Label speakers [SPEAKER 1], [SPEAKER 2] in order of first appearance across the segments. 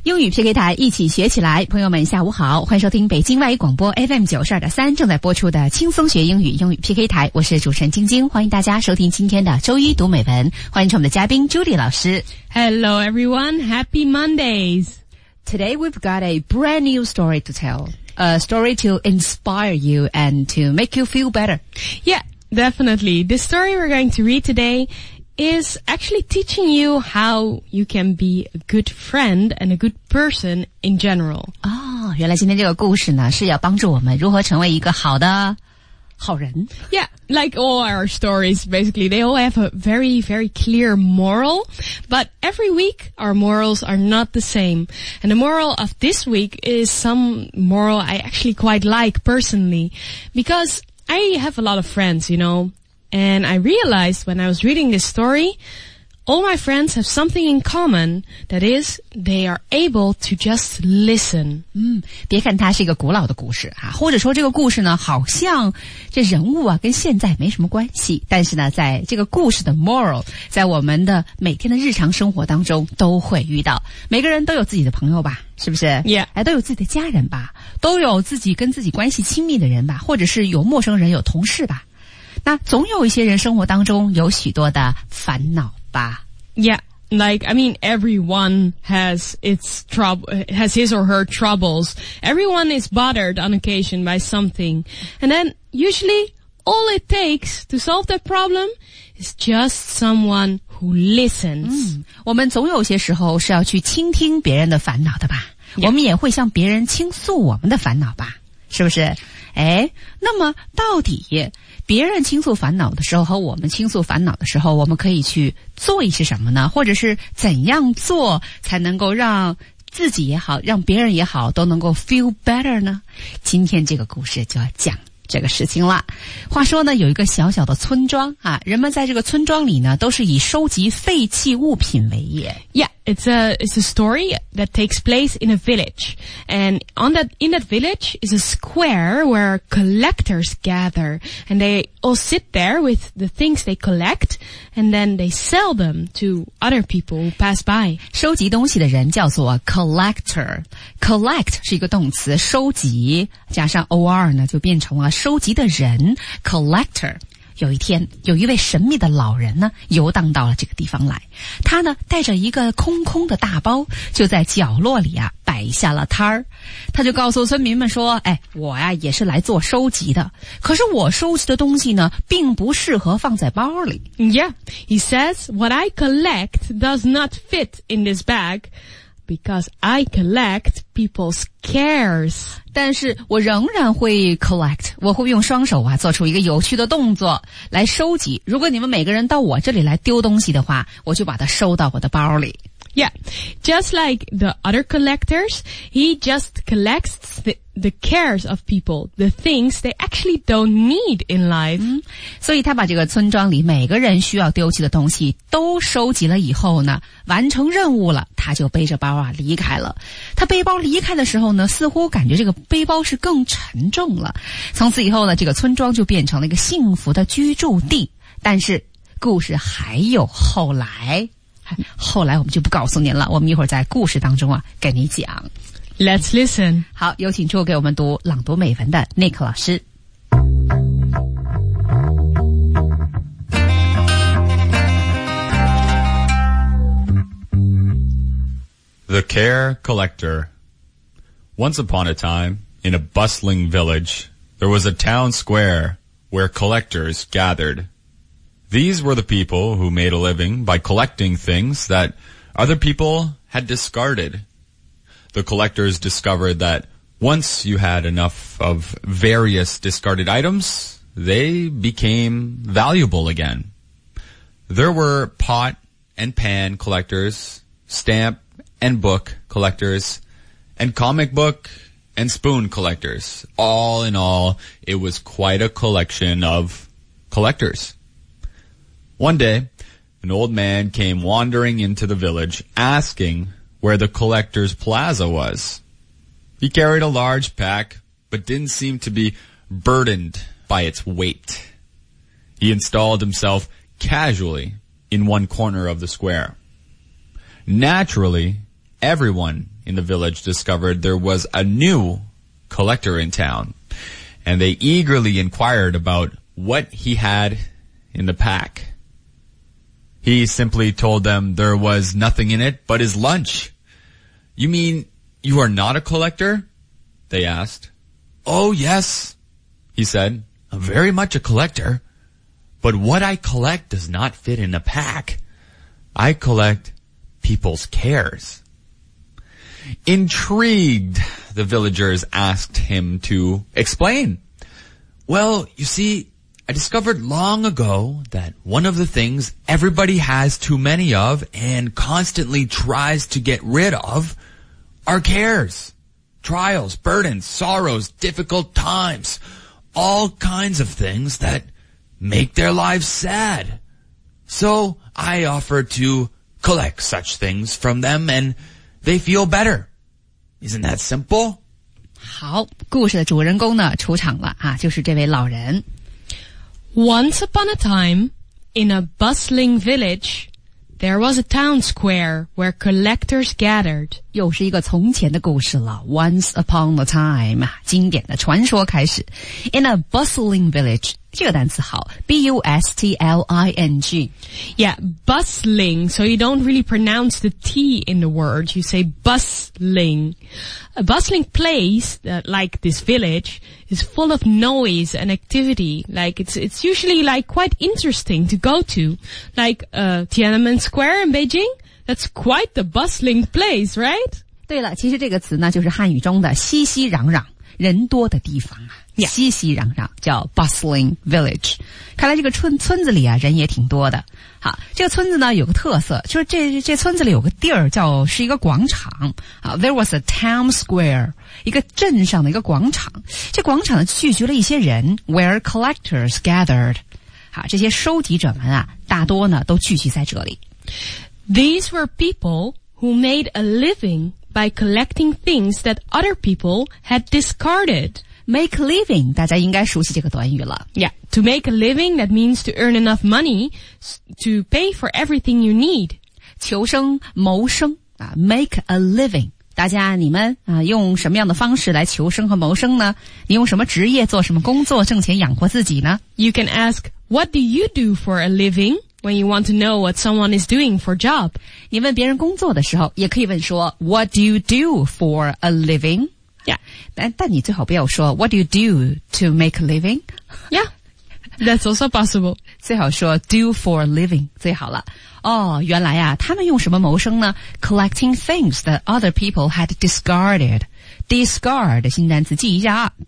[SPEAKER 1] 英语 PK 台一起学起来，朋友们下午好，欢迎收听北京外语广播 FM 92.3正在播出的轻松学英语英语 PK 台，我是主持人晶晶，欢迎大家收听今天的周一读美文，欢迎我们的嘉宾 Judy 老师。
[SPEAKER 2] Hello everyone, happy Mondays.
[SPEAKER 1] Today we've got a brand new story to tell, a story to inspire you and to make you feel better.
[SPEAKER 2] Yeah, definitely. The story we're going to read today is actually teaching you how you can be a good friend and a good person in general.
[SPEAKER 1] 哦，原来今天这个故事呢是要帮助我们如何成为一个好人。
[SPEAKER 2] Yeah, like all our stories, basically, they all have a very, very clear moral. But every week, our morals are not the same. And the moral of this week is some moral I actually quite like personally. Because I have a lot of friends, you know. And I realized when I was reading this story, all my friends have something in common. That is, they are able to just listen.
[SPEAKER 1] 别看它是一个古老的故事啊，或者说这个故事呢，好像这人物啊跟现在没什么关系，但是呢，在这个故事的 moral， 在我们的每天的日常生活当中都会遇到。每个人都有自己的朋友吧，是不是？
[SPEAKER 2] Yeah.
[SPEAKER 1] 都有自己的家人吧，都有自己跟自己关系亲密的人吧，或者是有陌生人，有同事吧。那总有一些人生活当中有许多的烦恼吧。
[SPEAKER 2] Yeah, like, I mean, everyone has its has his or her troubles. Everyone is bothered on occasion by something. And then, usually, all it takes to solve that problem is just someone who listens.
[SPEAKER 1] 我们总有些时候是要去倾听别人的烦恼的吧。
[SPEAKER 2] Yeah.
[SPEAKER 1] 我们也会向别人倾诉我们的烦恼吧，是不是？那么到底别人倾诉烦恼的时候和我们倾诉烦恼的时候，我们可以去做一些什么呢？或者是怎样做才能够让自己也好，让别人也好都能够 feel better 呢？今天这个故事就要讲这个事情了。话说呢，有一个小小的村庄啊，人们在这个村庄里呢，都是以收集废弃物品为业。
[SPEAKER 2] Yeah, it's a story that takes place in a village. And in that village is a square where collectors gather. And they all sit there with the things they collect. And then they sell them to other people who pass by.
[SPEAKER 1] 收集东西的人叫做 collector. Collect 是一个动词，收集加上 or 呢就变成了收集的人 collector。 有一天，有一位神秘的老人呢游荡到了这个地方来，他呢带着一个空空的大包，就在角落里啊摆下了摊儿。他就告诉村民们说，我呀也是来做收集的，可是我收集的东西呢并不适合放在包里。
[SPEAKER 2] Yeah, he says, what I collect does not fit in this bag because I collect people's cares.
[SPEAKER 1] 但是我仍然会 collect， 我会用双手啊做出一个有趣的动作来收集。如果你们每个人到我这里来丢东西的话，我就把它收到我的包里。
[SPEAKER 2] Yeah, just like the other collectors, he just collects the cares of people, the things they actually don't need in life.
[SPEAKER 1] 所以他把这个村庄里每个人需要丢弃的东西都收集了以后呢，完成任务了，他就背着包啊离开了。他背包离开的时候呢，似乎感觉这个背包是更沉重了。从此以后呢，这个村庄就变成了一个幸福的居住地。但是故事还有后来我们就不告诉您了，我们一会儿在故事当中啊跟你讲。
[SPEAKER 2] Let's listen.
[SPEAKER 1] 好，有请出给我们朗读美文的 Nick 老师。
[SPEAKER 3] The Care Collector. Once upon a time, in a bustling village, there was a town square where collectors gathered. These were the people who made a living by collecting things that other people had discarded. The collectors discovered that once you had enough of various discarded items, they became valuable again. There were pot and pan collectors, stamp and book collectors, and comic book and spoon collectors. All in all, it was quite a collection of collectors. One day, an old man came wandering into the village, asking where the collector's plaza was. He carried a large pack, but didn't seem to be burdened by its weight. He installed himself casually in one corner of the square. Naturally, everyone in the village discovered there was a new collector in town, and they eagerly inquired about what he had in the pack. He simply told them there was nothing in it but his lunch. You mean you are not a collector? They asked. Oh, yes, he said. I'm very much a collector. But what I collect does not fit in a pack. I collect people's cares. Intrigued, the villagers asked him to explain. Well, you see, I discovered long ago that one of the things everybody has too many of and constantly tries to get rid of are cares, trials, burdens, sorrows, difficult times, all kinds of things that make their lives sad. So I offer to collect such things from them and they feel better. Isn't that simple?
[SPEAKER 1] 好，故事的主人公呢出场了啊，就是这位老人。
[SPEAKER 2] Once upon a time, in a bustling village, there was a town square where collectors gathered.
[SPEAKER 1] 又是一个从前的故事了。Once upon a time， 经典的传说开始。In a bustling village， 这个单词好 ，B-U-S-T-L-I-N-G。
[SPEAKER 2] Yeah, bustling. So you don't really pronounce the T in the word. You say bustling. A bustling place, like this village, is full of noise and activity. Like it's usually like quite interesting to go to. Like Tiananmen Square in Beijing. That's quite the bustling place, right?
[SPEAKER 1] 对了，其实这个词呢，就是汉语中的熙熙攘攘、人多的地方啊。熙熙攘攘叫 bustling village。看来这个村子里啊，人也挺多的。好，这个村子呢有个特色，就是这村子里有个地儿是一个广场啊。There was a town square， 一个镇上的一个广场。这广场呢聚集了一些人 ，where collectors gathered。好，这些收集者们啊，大多呢都聚集在这里。
[SPEAKER 2] These were people who made a living by collecting things that other people had discarded.
[SPEAKER 1] Make a living, 大家应该熟悉这个短语了。
[SPEAKER 2] Yeah, to make a living, that means to earn enough money to pay for everything you need.
[SPEAKER 1] 求生、谋生啊 ，make a living。大家你们啊，用什么样的方式来求生和谋生呢？你用什么职业做什么工作挣钱养活自己呢？
[SPEAKER 2] You can ask, what do you do for a living?When you want to know what someone is doing for a job.
[SPEAKER 1] 你问别人工作的时候，也可以问说 What do you do for a living?
[SPEAKER 2] Yeah.
[SPEAKER 1] 但你最好不要说 What do you do to make a living?
[SPEAKER 2] Yeah. That's also possible.
[SPEAKER 1] 最好说 do for a living 最好了。哦，原来啊，他们用什么谋生呢？ Collecting things that other people had discarded. Discard 新单词记一下啊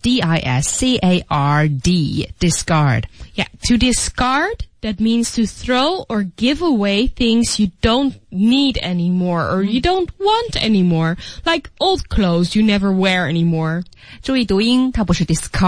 [SPEAKER 1] D-I-S-C-A-R-D Discard.
[SPEAKER 2] Yeah, to discard.That means to throw or give away things you don't need anymore or you don't want anymore. Like old clothes you never wear anymore.
[SPEAKER 1] 注意读音，它不是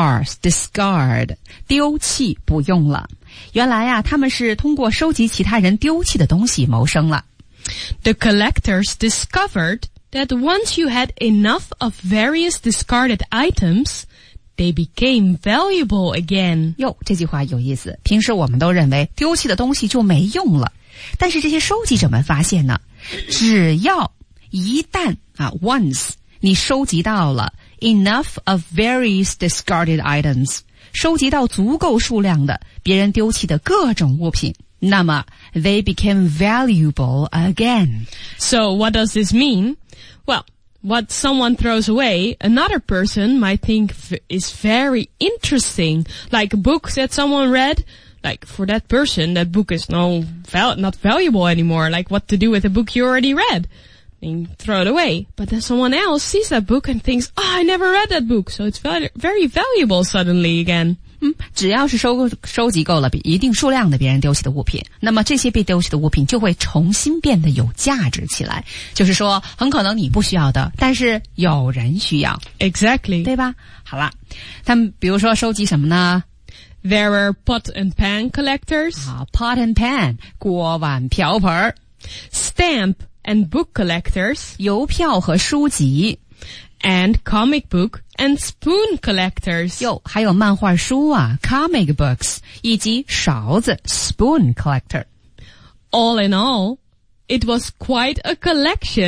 [SPEAKER 1] discard 丢弃不用了。原来啊，他们是通过收集其他人丢弃的东西谋生了。
[SPEAKER 2] The collectors discovered that once you had enough of various discarded items,They became valuable again.
[SPEAKER 1] 哟，这句话有意思。平时我们都认为丢弃的东西就没用了，但是这些收集者们发现呢，只要一旦啊 once 你收集到了 enough of various discarded items， 收集到足够数量的别人丢弃的各种物品，那么 they became valuable again.
[SPEAKER 2] So what does this mean? Well,What someone throws away, another person might think is very interesting. Like a book that someone read, like for that person, that book is not valuable anymore. Like what to do with a book you already read. And throw it away. But then someone else sees that book and thinks, I never read that book. So it's very valuable suddenly again.
[SPEAKER 1] 只要是收集够了一定数量的别人丢弃的物品，那么这些被丢弃的物品就会重新变得有价值起来。就是说，很可能你不需要的，但是有人需要。
[SPEAKER 2] Exactly.
[SPEAKER 1] 对吧？好了，他们比如说收集什么呢？
[SPEAKER 2] There were pot and pan collectors.
[SPEAKER 1] 好 ，pot and pan 锅碗瓢盆。
[SPEAKER 2] Stamp and book collectors.
[SPEAKER 1] 邮票和书籍。
[SPEAKER 2] And comic book and spoon collectors.
[SPEAKER 1] 哟，还有漫画书啊 ，comic books， 以及勺子 spoon collector.
[SPEAKER 2] All in all, it was quite a collection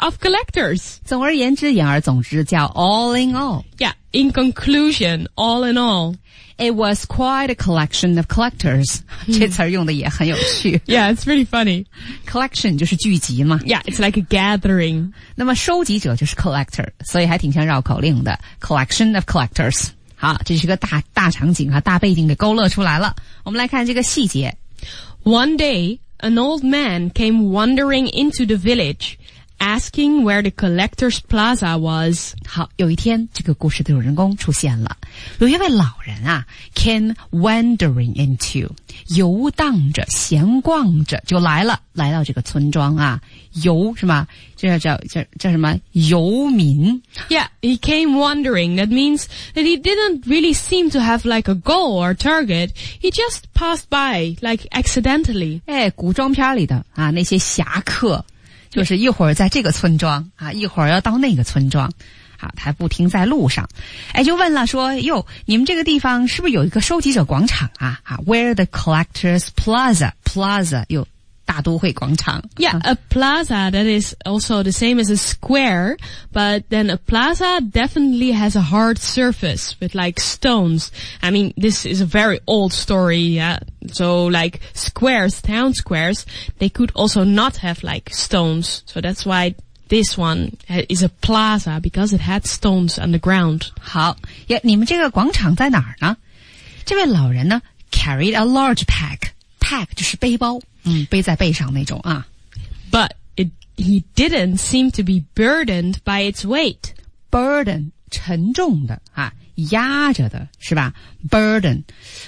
[SPEAKER 2] of collectors.
[SPEAKER 1] 总而言之，言而总之，叫 all in all.
[SPEAKER 2] Yeah, in conclusion, all in all.
[SPEAKER 1] It was quite a collection of collectors. 这词儿用的也很有趣。
[SPEAKER 2] Yeah, it's pretty funny.
[SPEAKER 1] Collection 就是聚集嘛。
[SPEAKER 2] Yeah, it's like a gathering.
[SPEAKER 1] 那么收集者就是 collector， 所以还挺像绕口令的 collection of collectors。好，这是个大场景大背景给勾勒出来了。我们来看这个细节。
[SPEAKER 2] One day, an old man came wandering into the village, asking where the collector's plaza was.
[SPEAKER 1] 好，有一天，这个故事的主人公出现了。有一位老人came wandering into， 游荡着、闲逛着就来到这个村庄游是吗？这叫什么？游民。
[SPEAKER 2] Yeah, he came wandering. That means that he didn't really seem to have like a goal or target. He just passed by, like accidentally.
[SPEAKER 1] 古装片里的那些侠客，就是一会儿在这个村庄一会儿要到那个村庄。他还不停在路上，就问了说，你们这个地方是不是有一个收集者广场？Where the collector's plaza 有大都会广场。
[SPEAKER 2] Yeah, a plaza that is also the same as a square, but then a plaza definitely has a hard surface with like stones. I mean, this is a very old story, yeah. So like squares, town squares, they could also not have like stones. So that's why this one is a plaza because it had stones on the ground.
[SPEAKER 1] 好，你们这个广场在哪儿呢？这位老人呢 carried a large pack 就是背包，背在背上那种
[SPEAKER 2] But he didn't seem to be burdened by its weight.
[SPEAKER 1] Burden 沉重的压着的是吧？ Burden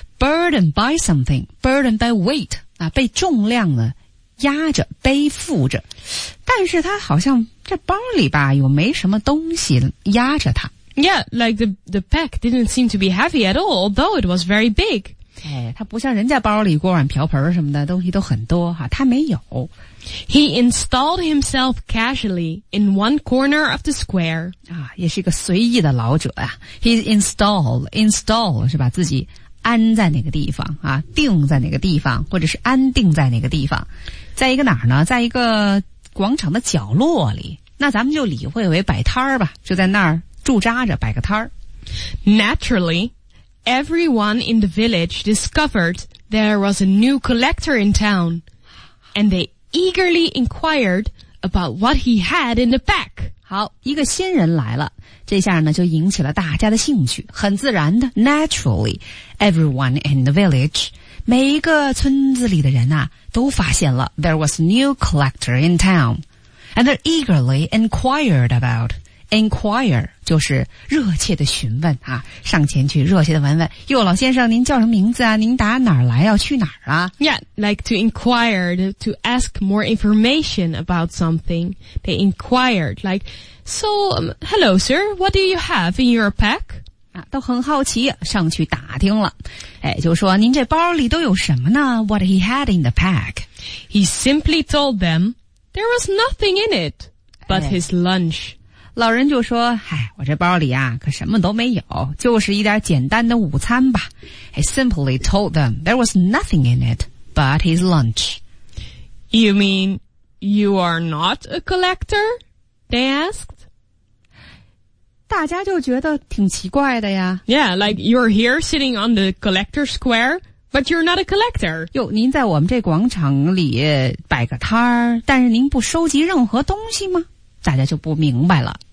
[SPEAKER 1] by something, burden by weight 被重量的压着背负着，但是他好像这包里又没什么东西压着他。
[SPEAKER 2] Yeah, like the pack didn't seem to be heavy at all, although it was very big.
[SPEAKER 1] 他不像人家包里锅碗瓢盆什么的东西都很多他没有。
[SPEAKER 2] He installed himself casually in one corner of the square.
[SPEAKER 1] 也是一个随意的老者He install 是把自己安在哪个地方定在哪个地方，或者是安定在哪个地方，在一个哪儿呢？在一个广场的角落里。那咱们就理会为摆摊儿吧，就在那儿驻扎着摆个摊儿。
[SPEAKER 2] Naturally, everyone in the village discovered there was a new collector in town, and they eagerly inquired about what he had in the pack.
[SPEAKER 1] 好，一个新人来了，这下呢就引起了大家的兴趣，很自然的 naturally, everyone in the village, 每一个村子里的人都发现了 there was a new collector in town, and they eagerly inquired about.Inquire 就是热切的询问上前去热切的问老先生您叫什么名字您打哪儿来要去哪儿
[SPEAKER 2] Yeah, like to inquire, to ask more information about something. They inquired, like, so, hello sir, what do you have in your pack?
[SPEAKER 1] 都很好奇上去打听了就说您这包里都有什么呢 What he had in the pack?
[SPEAKER 2] He simply told them there was nothing in it but his lunch.
[SPEAKER 1] 老人就说我这包里可什么都没有，就是一点简单的午餐吧。He simply told them there was nothing in it but his lunch.
[SPEAKER 2] You mean you are not a collector? They asked.
[SPEAKER 1] 大家就觉得挺奇怪的呀。
[SPEAKER 2] Yeah, like you're here sitting on the collector square, but you're not a collector.
[SPEAKER 1] 您在我们这广场里摆个摊儿，但是您不收集任何东西吗？大家就不明白了。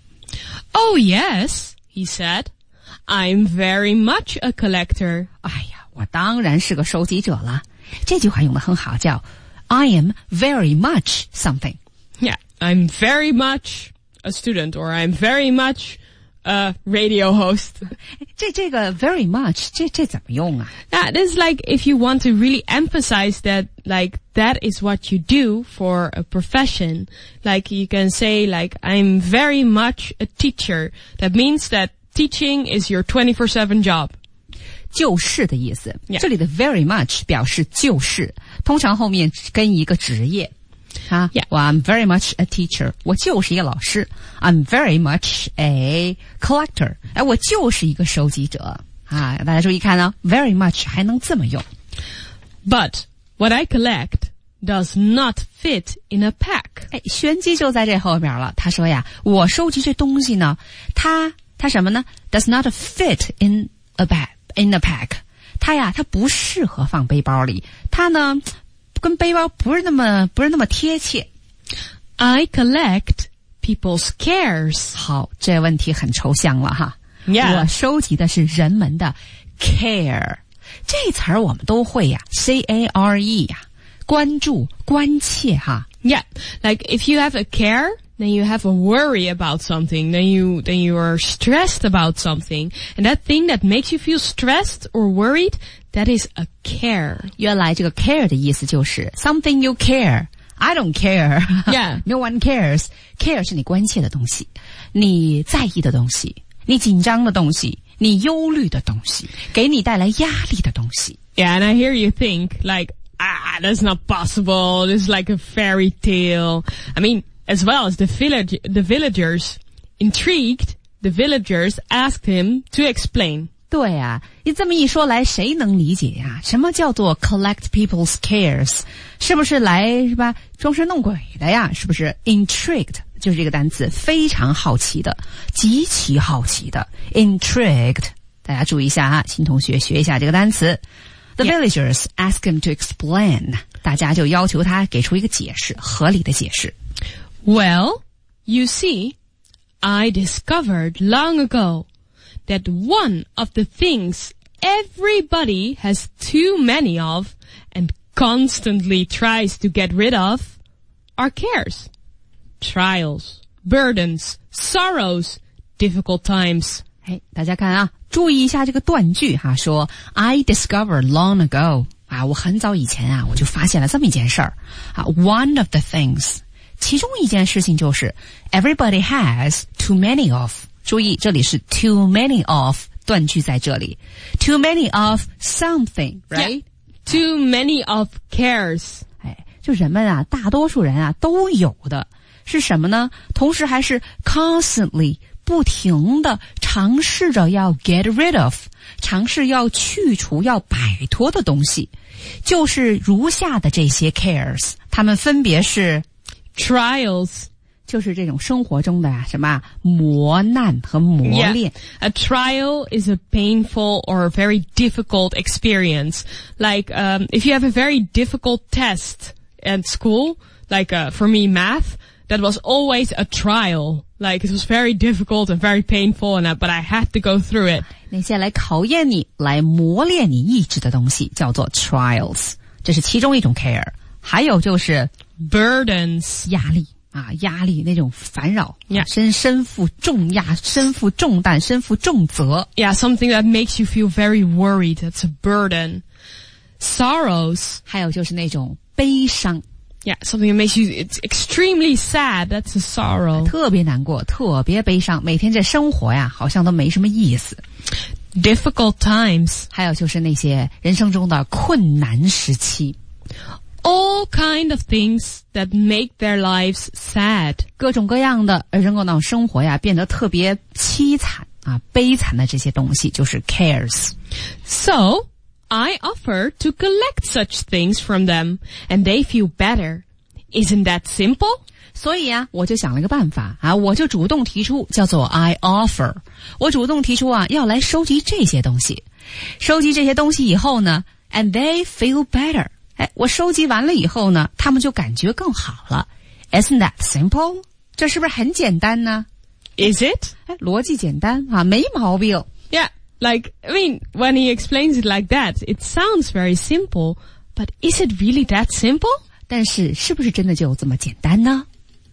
[SPEAKER 2] Oh yes, he said. I'm very much a collector.
[SPEAKER 1] 我当然是个收集者了。这句话用得很好，叫 I am very much something.
[SPEAKER 2] Yeah, I'm very much a student, or I'm very much a radio host.
[SPEAKER 1] 这个 very much 这怎么用
[SPEAKER 2] That is like if you want to really emphasize that, like, that is what you do for a profession. Like you can say, like, I'm very much a teacher. That means that teaching is your 24/7 job.
[SPEAKER 1] 就是的意思。
[SPEAKER 2] Yeah.
[SPEAKER 1] 这里的 very much 表示就是，通常后面跟一个职业。
[SPEAKER 2] Yeah.
[SPEAKER 1] Well, I'm very much a teacher. 我就是一个老师。I'm very much a collector. 我就是一个收集者。大家注意看very much 还能这么用。
[SPEAKER 2] But what I collect does not fit in a pack.
[SPEAKER 1] 哎，玄机就在这后边了。他说呀，我收集这东西呢，它什么呢 ？Does not fit in a pack。它不适合放背包里。它呢，跟背包不是那么贴切。
[SPEAKER 2] I collect people's cares.
[SPEAKER 1] 好，这问题很抽象了哈。
[SPEAKER 2] Yeah.
[SPEAKER 1] 我收集的是人们的 care。这词儿我们都会呀 ，care 呀，关注、关切哈。
[SPEAKER 2] Yeah, like if you have a care, then you have a worry about something, then you are stressed about something, and that thing that makes you feel stressed or worried, that is a care.
[SPEAKER 1] 原来这个 care 的意思就是 something you care. I don't care.
[SPEAKER 2] Yeah.
[SPEAKER 1] No one cares. Care 是你关切的东西，你在意的东西，你紧张的东西，你忧虑的东西，给你带来压力的东西。
[SPEAKER 2] Yeah, and I hear you think like, that's not possible. This is like a fairy tale. I mean, as well as the villagers, intrigued, the villagers asked him to explain.
[SPEAKER 1] 对啊，你这么一说来，谁能理解呀？什么叫做 collect people's cares？ 是不是吧？装神弄鬼的呀？是不是 intrigued？ 就是这个单词，非常好奇的，极其好奇的 intrigued。大家注意一下啊，新同学学一下这个单词。The villagers ask him to explain. 大家就要求他给出一个解释，合理的解释。
[SPEAKER 2] Well, you see, I discovered long ago that one of the things everybody has too many of and constantly tries to get rid of are cares, trials, burdens, sorrows, difficult times.
[SPEAKER 1] 哎，大家看啊，注意一下这个断句哈，说 I discovered long ago 啊，我很早以前啊，我就发现了这么一件事儿啊 ，one of the things， 其中一件事情就是 everybody has too many of。注意，这里是 too many of， 断句在这里 ，too many of something， right？
[SPEAKER 2] Yeah, too many of cares。
[SPEAKER 1] 哎，就人们啊，大多数人啊都有的是什么呢？同时还是 constantly。不停的尝试着要 get rid of， 尝试要去除、要摆脱的东西，就是如下的这些 cares， 它们分别是
[SPEAKER 2] trials，
[SPEAKER 1] 就是这种生活中的什么磨难和磨练。
[SPEAKER 2] Yeah. A trial is a painful or very difficult experience. Like if you have a very difficult test at school, like for me math, that was always a trial. Like it was very difficult and very painful, but I had to go through it.
[SPEAKER 1] 那些来考验你、来磨练你意志的东西叫做 trials， 这是其中一种 care。还有就是
[SPEAKER 2] burdens，
[SPEAKER 1] 压力啊，压力那种烦扰，
[SPEAKER 2] Yeah.
[SPEAKER 1] 身负重压、身负重担、身负重责。
[SPEAKER 2] Yeah, something that makes you feel very worried. That's a burden. Sorrows，
[SPEAKER 1] 还有就是那种悲伤。
[SPEAKER 2] Yeah, something that makes you, it's extremely sad. That's a sorrow.
[SPEAKER 1] 特别难过，特别悲伤，每天这生活呀，好像都没什么意思。
[SPEAKER 2] Difficult times.
[SPEAKER 1] 还有就是那些人生中的困难时期。
[SPEAKER 2] All kind of things that make their lives sad.
[SPEAKER 1] 各种各样的人工让生活呀变得特别凄惨啊、悲惨的这些东西，就是 cares。
[SPEAKER 2] So, I offer to collect such things from them, and they feel better. Isn't that simple?
[SPEAKER 1] 所以啊，我就想了个办法啊，我就主动提出，叫做 I offer。我主动提出啊，要来收集这些东西。收集这些东西以后呢 ，and they feel better。哎，我收集完了以后呢，他们就感觉更好了。Isn't that simple？ 这是不是很简单呢
[SPEAKER 2] Is it?
[SPEAKER 1] 哎，逻辑简单啊，没毛病。
[SPEAKER 2] Yeah. Like, I mean, when he explains it like that, it sounds very simple, but is it really that simple?
[SPEAKER 1] 但是，是不是真的就这么简单呢？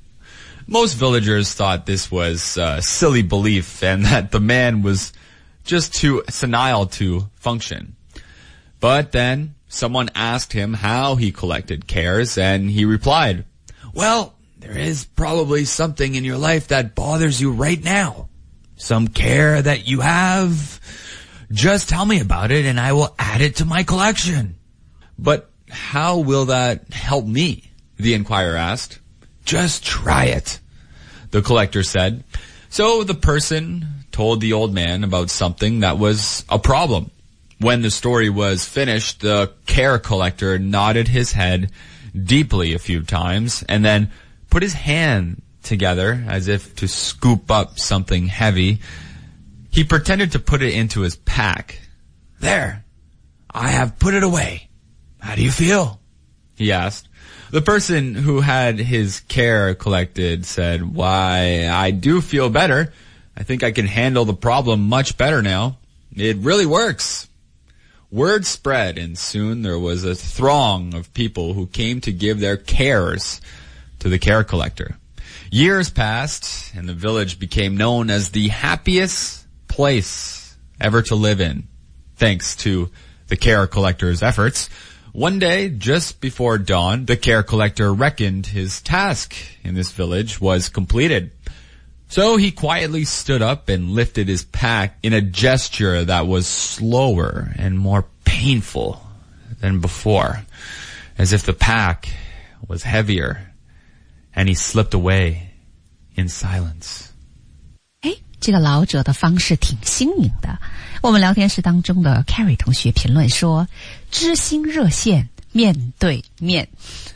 [SPEAKER 3] Most villagers thought this was a silly belief and that the man was just too senile to function. But then someone asked him how he collected cares, and he replied, "Well, there is probably something in your life that bothers you right now. Some care that you have. Just tell me about it and I will add it to my collection." "But how will that help me?" the inquirer asked. "Just try it," the collector said. So the person told the old man about something that was a problem. When the story was finished, the care collector nodded his head, deeply a few times, and then put his hand together as if to scoop up something heavy. He pretended to put it into his pack. There, I have put it away. How do you feel? He asked. The person who had his care collected said, Why, I do feel better. I think I can handle the problem much better now. It really works. Word spread, and soon there was a throng of people who came to give their cares to the care collector. Years passed, and the village became known as the happiest place ever to live in, thanks to the care collector's efforts. One day, just before dawn, the care collector reckoned his task in this village was completed. So he quietly stood up and lifted his pack in a gesture that was slower and more painful than before, as if the pack was heavier, and he slipped away in silence.
[SPEAKER 1] 这个老者的方式挺新颖的。我们聊天室当中的 Carrie 同学评论说，知心热线面对面。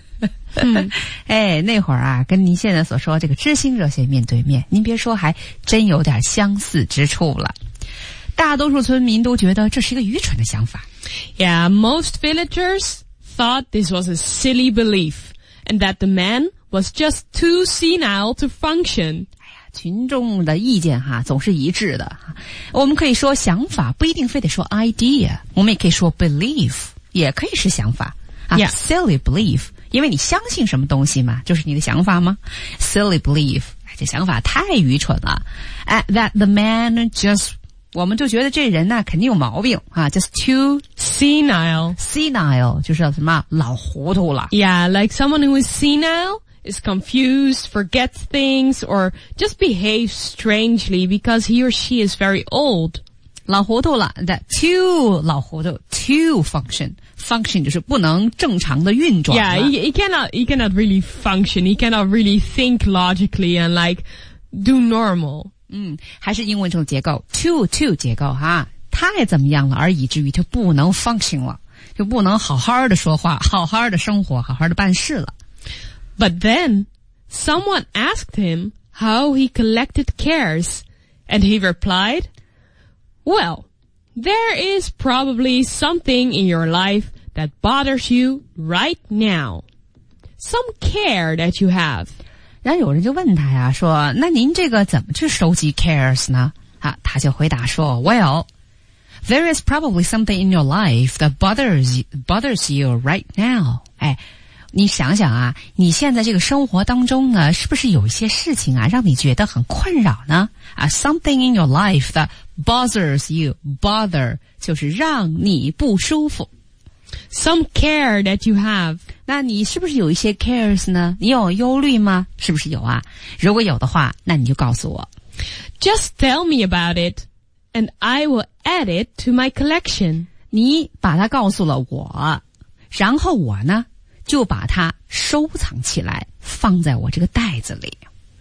[SPEAKER 1] 哎，那会儿啊，跟您现在所说这个知心热线面对面，您别说，还真有点相似之处了。大多数村民都觉得这是一个愚蠢的想法。
[SPEAKER 2] Yeah, most villagers thought this was a silly belief, and that the man was just too senile to function.
[SPEAKER 1] 群众的意见总是一致的。我们可以说想法，不一定非得说 idea， 我们也可以说 belief， 也可以是想法。
[SPEAKER 2] Yeah.
[SPEAKER 1] Silly belief， 因为你相信什么东西嘛，就是你的想法吗？ Silly belief， 这想法太愚蠢了。That the man just， 我们就觉得这人呢肯定有毛病just too senile， 就是什么老糊涂了。
[SPEAKER 2] Yeah, like someone who is senile.is confused, forgets things, or just behaves strangely because he or she is very old.
[SPEAKER 1] 老糊涂了 that too 老糊涂 too function 就是不能正常的运转。
[SPEAKER 2] Yeah, he cannot really function. He cannot really think logically and like do normal.
[SPEAKER 1] 还是英文这种结构 too 结构太怎么样了，而以至于他不能 function 了，就不能好好的说话，好好的生活，好好的办事了。
[SPEAKER 2] But then, someone asked him how he collected cares, and he replied, Well, there is probably something in your life that bothers you right now. Some care that you have.
[SPEAKER 1] 然后有人就问他呀，说，那您这个怎么去收集 cares 呢？他就回答说 Well, there is probably something in your life that bothers you right now. 你想想你现在这个生活当中呢，是不是有一些事情让你觉得很困扰呢？Something in your life that bothers you. Bother 就是让你不舒服。
[SPEAKER 2] Some care that you have.
[SPEAKER 1] 那你是不是有一些 cares 呢？你有忧虑吗？是不是有如果有的话，那你就告诉我。
[SPEAKER 2] Just tell me about it, and I will add it to my collection.
[SPEAKER 1] 你把它告诉了我，然后我呢？就把它收藏起来，放在我这个袋子里。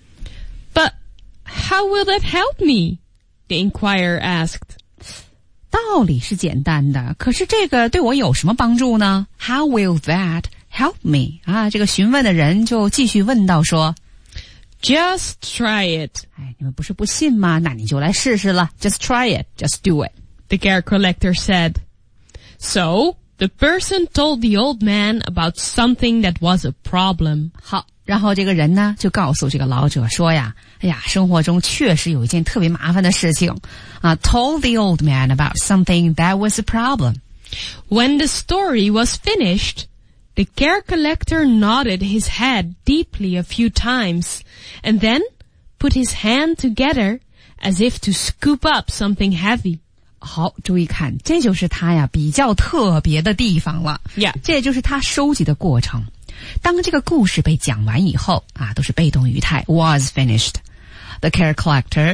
[SPEAKER 2] But how will that help me? The inquirer asked.
[SPEAKER 1] 道理是简单的，可是这个对我有什么帮助呢？ How will that help me? 这个询问的人就继续问到说
[SPEAKER 2] Just try it.
[SPEAKER 1] 你们不是不信吗？那你就来试试了。Just try it. Just do it.
[SPEAKER 2] The care collector said. So,The person told the old man about something that was a problem.
[SPEAKER 1] 好，然后这个人呢就告诉这个老者说呀，生活中确实有一件特别麻烦的事情told the old man about something that was a problem.
[SPEAKER 2] When the story was finished, the care collector nodded his head deeply a few times and then put his hand together as if to scoop up something heavy.
[SPEAKER 1] 好，注意看，这就是他比较特别的地方了。
[SPEAKER 2] Yeah.
[SPEAKER 1] 这也就是他收集的过程。当这个故事被讲完以后都是被动语态 was finished. The care collector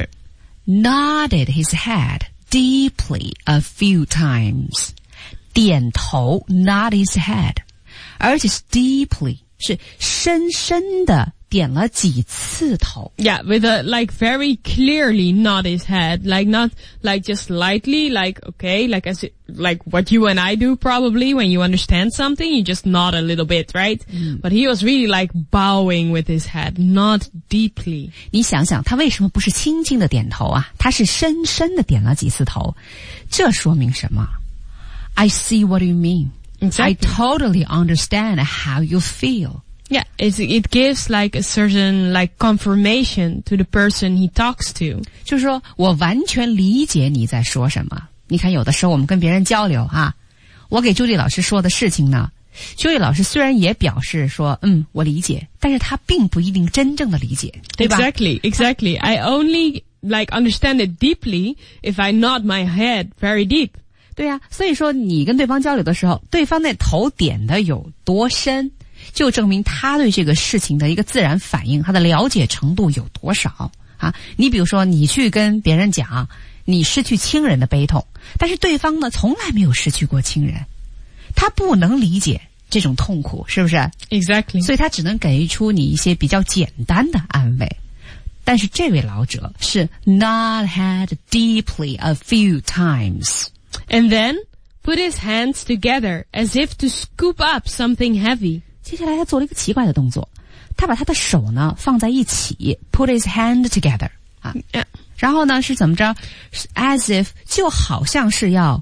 [SPEAKER 1] nodded his head deeply a few times. 点头 nod his head. 而且是 deeply 是深深的点了几次头。
[SPEAKER 2] Yeah, with a, like, very clearly nod his head, like not, like, just lightly, like, okay, like as it, like what you and I do probably when you understand something, you just nod a little bit, right? But he was really like bowing with his head, not deeply.
[SPEAKER 1] 你想想他为什么不是轻轻的点头啊，他是深深的点了几次头，这说明什么？ I see what you mean.
[SPEAKER 2] Exactly.
[SPEAKER 1] I totally understand how you feel.
[SPEAKER 2] Yeah, it gives like a certain like confirmation to the person he talks to.
[SPEAKER 1] 就是说我完全理解你在说什么。你看有的时候我们跟别人交流啊，我给朱莉老师说的事情呢，朱莉老师虽然也表示说我理解，但是他并不一定真正的理解，对吧？
[SPEAKER 2] Exactly. I only like understand it deeply if I nod my head very deep.
[SPEAKER 1] 对啊，所以说你跟对方交流的时候，对方那头点的有多深，就证明他对这个事情的一个自然反应，他的了解程度有多少啊？你比如说你去跟别人讲你失去亲人的悲痛，但是对方呢从来没有失去过亲人，他不能理解这种痛苦，是不是？
[SPEAKER 2] Exactly.
[SPEAKER 1] 所以他只能给予出你一些比较简单的安慰。但是这位老者是 nod head deeply a few times.
[SPEAKER 2] And then put his hands together as if to scoop up something heavy.
[SPEAKER 1] 接下来他做了一个奇怪的动作，他把他的手呢放在一起 put his hand together 啊，
[SPEAKER 2] Yeah.
[SPEAKER 1] 然后呢是怎么着 as if 就好像是要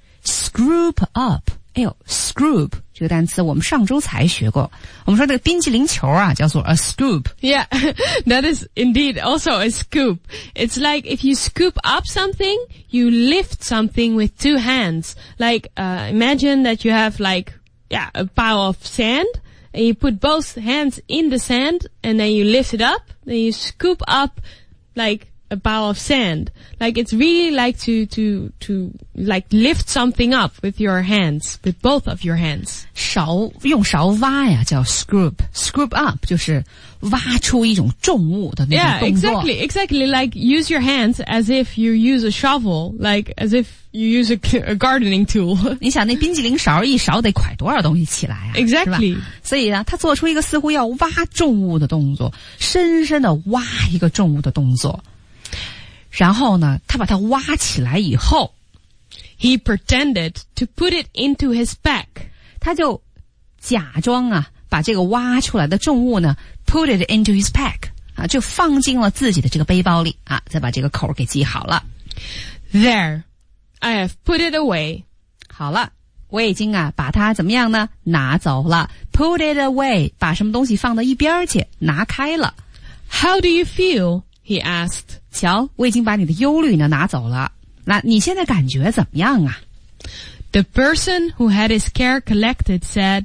[SPEAKER 1] scoop up。 哎呦 scoop 这个单词我们上周才学过，我们说这个冰淇淋球啊叫做 a scoop。
[SPEAKER 2] Yeah, that is indeed also a scoop. It's like if you scoop up something, you lift something with two hands. Like, imagine that you have like, a pile of sand, and you put both hands in the sand, and then you lift it up, then you scoop up like a pile of sand. Like it's really like to like lift something up with your hands, with both of your hands.
[SPEAKER 1] 用勺挖呀叫 scoop up 就是挖出一种重物的那种动作。
[SPEAKER 2] Yeah, exactly. Like use your hands as if you use a shovel, like as if you use a gardening tool.
[SPEAKER 1] 你想那冰淇淋勺一勺得蒯多少东西起来啊
[SPEAKER 2] Exactly.
[SPEAKER 1] 是吧？所以呢他做出一个似乎要挖重物的动作，深深的挖一个重物的动作，然后呢他把它挖起来以后
[SPEAKER 2] He pretended to put it into his back.
[SPEAKER 1] 他就假装啊把这个挖出来的重物呢 put it into his pack 啊，就放进了自己的这个背包里啊，再把这个口给系好了。
[SPEAKER 2] There, I have put it away.
[SPEAKER 1] 好了，我已经啊把它怎么样呢？拿走了 ，put it away， 把什么东西放到一边去，拿开了。
[SPEAKER 2] How do you feel? He asked.
[SPEAKER 1] 瞧，我已经把你的忧虑呢拿走了，那你现在感觉怎么样啊？
[SPEAKER 2] The person who had his care collected said,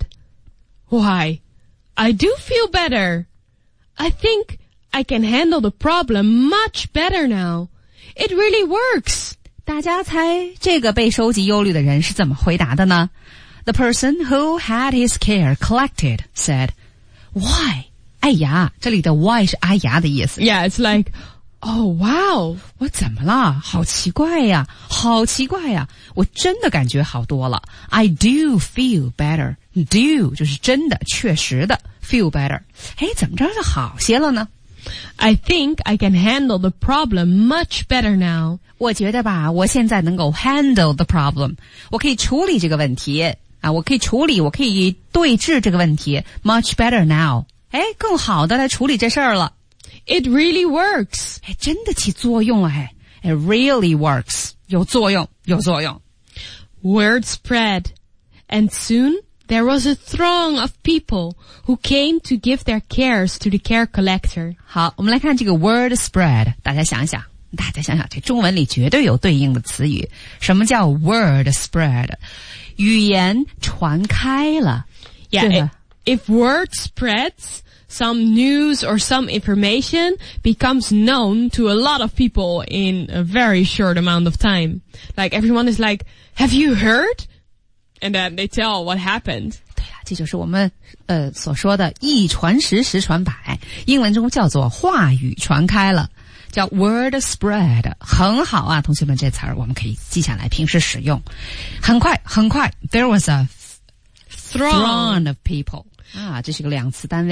[SPEAKER 2] Why, I do feel better. I think I can handle the problem much better now. It really works.
[SPEAKER 1] 大家猜这个被收集忧虑的人是怎么回答的呢？ The person who had his care collected said, Why? 哎呀，这里的 why 是哎呀的意思。
[SPEAKER 2] Yeah, it's like, oh wow.
[SPEAKER 1] 我怎么了？好奇怪呀，好奇怪呀！我真的感觉好多了。I do feel better. Do 就是真的、确实的 feel better。哎，怎么着就好些了呢？
[SPEAKER 2] I think I can handle the problem much better now.
[SPEAKER 1] 我觉得吧，我现在能够 handle the problem， 我可以处理这个问题啊，我可以对峙这个问题 much better now。哎，更好的来处理这事儿了。
[SPEAKER 2] It really works.
[SPEAKER 1] 哎，真的起作用了，哎 ，it really works， 有作用，有作用。
[SPEAKER 2] Word spread, and soon there was a throng of people who came to give their cares to the care collector.
[SPEAKER 1] 好，我们来看这个 word spread， 大家想想，这中文里绝对有对应的词语。什么叫 word spread？ 语言传开了。
[SPEAKER 2] Yeah, if word spreads, some news or some information becomes known to a lot of people in a very short amount of time. Like everyone is like, have you heard? And then they tell what happened.
[SPEAKER 1] 对呀，这就是我们所说的一传十，十传百，英文中叫做话语传开了，叫 word spread， 很好啊，同学们，这词儿我们可以记下来，平时使用。很快 ，there was a throng of people 啊，这是个量词单位。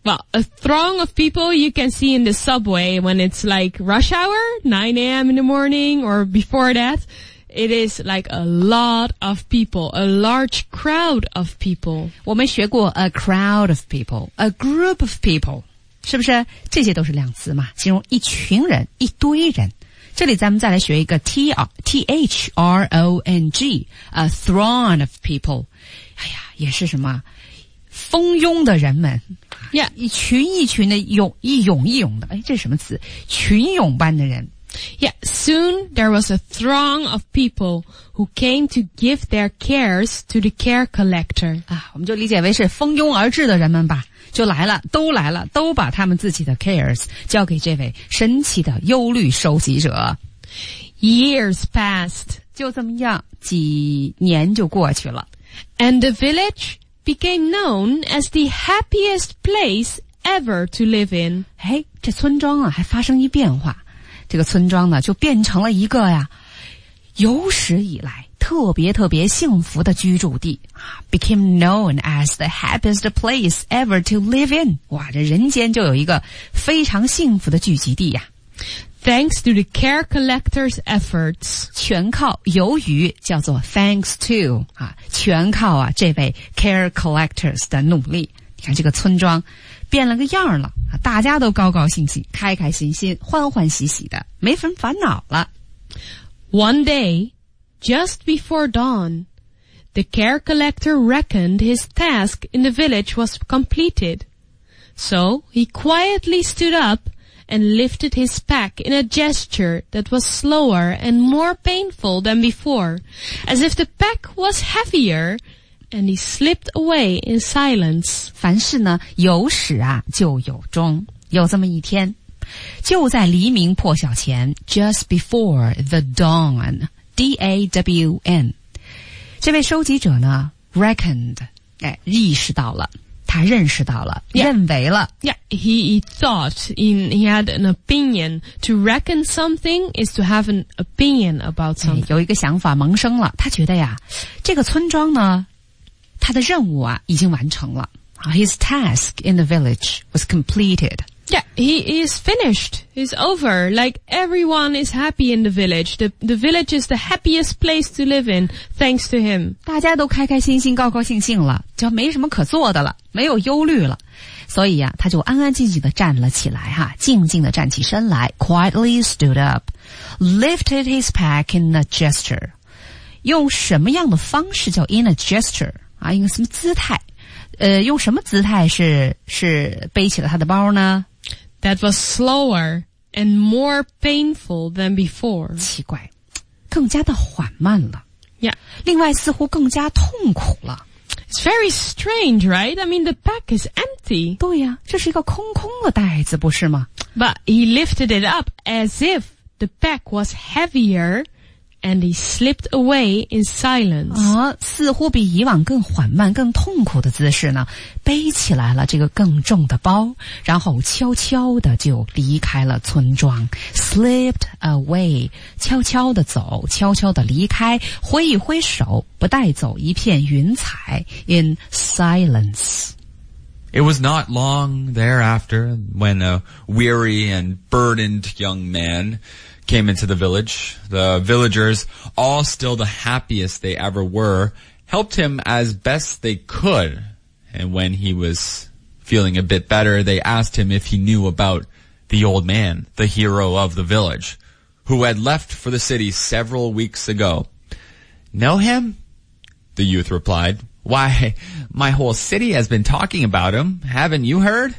[SPEAKER 2] Well, a throng of people you can see in the subway when it's like rush hour, 9 a.m. in the morning or before that. It is like a lot of people, a large crowd of people.
[SPEAKER 1] 我们学过 a crowd of people, a group of people, 是不是？这些都是量词嘛，形容一群人，一堆人。这里咱们再来学一个 throng, a throng of people. 哎呀，也是什么？蜂拥的人们。
[SPEAKER 2] Yeah.
[SPEAKER 1] 一群一群的一涌的。哎，这是什么词？群涌般的人。
[SPEAKER 2] Yeah, soon there was a throng of people who came to give their cares to the care collector.
[SPEAKER 1] 啊，我们就理解为是蜂拥而至的人们吧，就来了，都把他们自己的 cares 交给这位神奇的忧虑收集者。
[SPEAKER 2] Years passed.
[SPEAKER 1] 就这么样，几年就过去了。
[SPEAKER 2] And the village became known as the happiest place ever to live in.
[SPEAKER 1] 哎，这村庄啊，还发生一变化。这个村庄呢，就变成了一个呀，有史以来特别幸福的居住地啊 ，became known as the happiest place ever to live in。哇，这人间就有一个非常幸福的聚集地呀。
[SPEAKER 2] Thanks to the care collector's efforts，
[SPEAKER 1] 全靠由于叫做 thanks to 啊，全靠啊这位 care collectors 的努力。你看这个村庄变了个样了，大家都高高兴兴、开开心心、欢欢喜喜的，没什么烦恼了。
[SPEAKER 2] One day, just before dawn, the care collector reckoned his task in the village was completed. So he quietly stood up and lifted his pack in a gesture that was slower and more painful than before, as if the pack was heavier.And he slipped away in silence.
[SPEAKER 1] 凡事呢，有始啊就有终。有这么一天，就在黎明破晓前 ，just before the dawn, D-A-W-N， 这位收集者呢 reckoned， 意识到了，他认识到了， 认为了。
[SPEAKER 2] Yeah, he thought, he had an opinion. To reckon something is to have an opinion about something.
[SPEAKER 1] 有一个想法萌生了，他觉得呀，这个村庄呢。他的任务啊已经完成了。His task in the village was completed.
[SPEAKER 2] Yeah, he is finished. It's over. Like everyone is happy in the village. The village is the happiest place to live in, thanks to him.
[SPEAKER 1] 大家都开开心心、高高兴兴了，就没什么可做的了，没有忧虑了。所以呀，他就安安静静的站了起来哈，静静的站起身来 ，quietly stood up, lifted his pack in a gesture. 用什么样的方式叫 in a gesture？啊，一个什么姿态？用什么姿态是背起了他的包呢？
[SPEAKER 2] That was slower and more painful than before.
[SPEAKER 1] 奇怪，更加的缓慢了。
[SPEAKER 2] Yeah.
[SPEAKER 1] 另外，似乎更加痛苦了。
[SPEAKER 2] It's very strange, right? I mean, the pack is empty.
[SPEAKER 1] 对呀，这是一个空的袋子，不是吗？
[SPEAKER 2] But he lifted it up as if the pack was heavier.And he slipped away in silence.
[SPEAKER 1] 啊，似乎比以往更缓慢、更痛苦的姿势呢，背起来了这个更重的包，然后悄悄的就离开了村庄。Slipped away， 悄悄的走，悄悄的离开，挥一挥手，不带走一片云彩。In silence.
[SPEAKER 3] It was not long thereafter when a weary and burdened young man came into the village. The villagers, all still the happiest they ever were, helped him as best they could. And when he was feeling a bit better, they asked him if he knew about the old man, the hero of the village, who had left for the city several weeks ago. Know him? The youth replied. Why, my whole city has been talking about him. Haven't you heard?